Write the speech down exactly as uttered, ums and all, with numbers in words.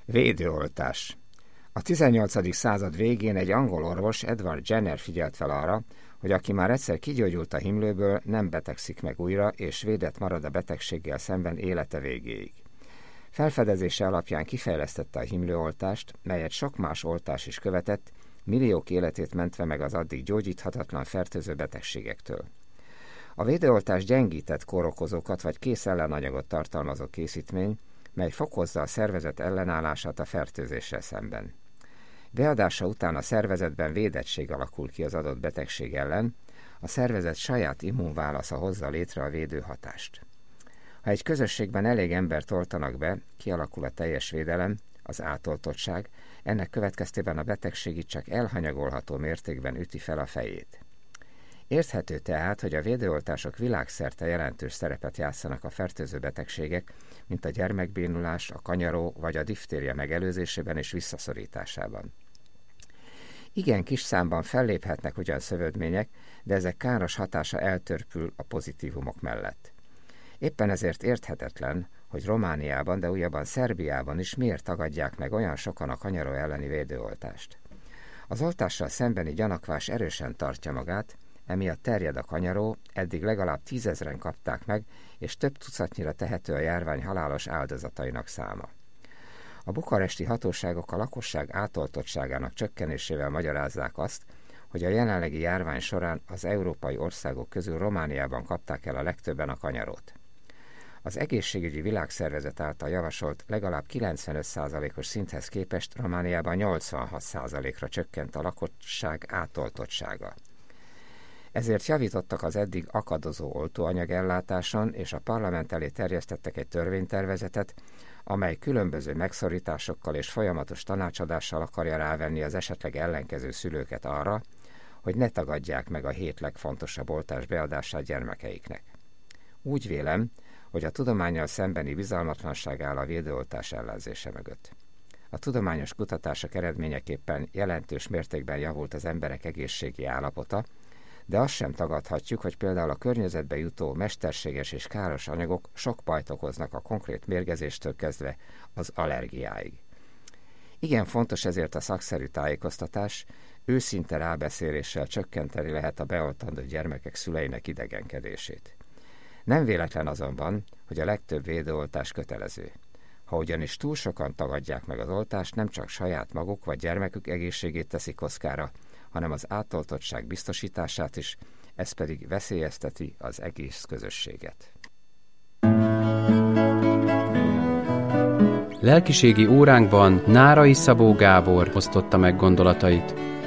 Védőoltás. A tizennyolcadik század végén egy angol orvos, Edward Jenner figyelt fel arra, hogy aki már egyszer kigyógyult a himlőből, nem betegszik meg újra, és védett marad a betegséggel szemben élete végéig. Felfedezése alapján kifejlesztette a himlőoltást, melyet sok más oltás is követett, milliók életét mentve meg az addig gyógyíthatatlan fertőző betegségektől. A védőoltás gyengített kórokozókat vagy kész ellenanyagot tartalmazó készítmény, mely fokozza a szervezet ellenállását a fertőzéssel szemben. Beadása után a szervezetben védettség alakul ki az adott betegség ellen, a szervezet saját immunválasza hozza létre a védőhatást. Ha egy közösségben elég embert oltanak be, kialakul a teljes védelem, az átoltottság, ennek következtében a betegség itt csak elhanyagolható mértékben üti fel a fejét. Érthető tehát, hogy a védőoltások világszerte jelentős szerepet játszanak a fertőző betegségek, mint a gyermekbénulás, a kanyaró vagy a diftéria megelőzésében és visszaszorításában. Igen kis számban felléphetnek ugyan szövődmények, de ezek káros hatása eltörpül a pozitívumok mellett. Éppen ezért érthetetlen, hogy Romániában, de újabban Szerbiában is miért tagadják meg olyan sokan a kanyaró elleni védőoltást. Az oltással szembeni gyanakvás erősen tartja magát, emiatt terjed a kanyaró, eddig legalább tízezren kapták meg, és több tucatnyira tehető a járvány halálos áldozatainak száma. A bukaresti hatóságok a lakosság átoltottságának csökkenésével magyarázzák azt, hogy a jelenlegi járvány során az európai országok közül Romániában kapták el a legtöbben a kanyarót. Az egészségügyi világszervezet által javasolt legalább kilencvenöt százalékos szinthez képest Romániában nyolcvanhat százalékra csökkent a lakosság átoltottsága. Ezért javítottak az eddig akadozó oltóanyagellátáson, és a parlament elé terjesztettek egy törvénytervezetet, amely különböző megszorításokkal és folyamatos tanácsadással akarja rávenni az esetleg ellenkező szülőket arra, hogy ne tagadják meg a hét legfontosabb oltás beadását gyermekeiknek. Úgy vélem, hogy a tudománnyal szembeni bizalmatlanság áll a védőoltás ellenzése mögött. A tudományos kutatások eredményeképpen jelentős mértékben javult az emberek egészségi állapota, de azt sem tagadhatjuk, hogy például a környezetbe jutó mesterséges és káros anyagok sok bajt okoznak a konkrét mérgezéstől kezdve az allergiáig. Igen fontos ezért a szakszerű tájékoztatás, őszinte rábeszéléssel csökkenteni lehet a beoltandó gyermekek szüleinek idegenkedését. Nem véletlen azonban, hogy a legtöbb védőoltás kötelező. Ha ugyanis túl sokan tagadják meg az oltást, nem csak saját maguk vagy gyermekük egészségét teszi kockára, hanem az átoltottság biztosítását is, ez pedig veszélyezteti az egész közösséget. Lelkiségi óránkban Nárai Szabó Gábor osztotta meg gondolatait.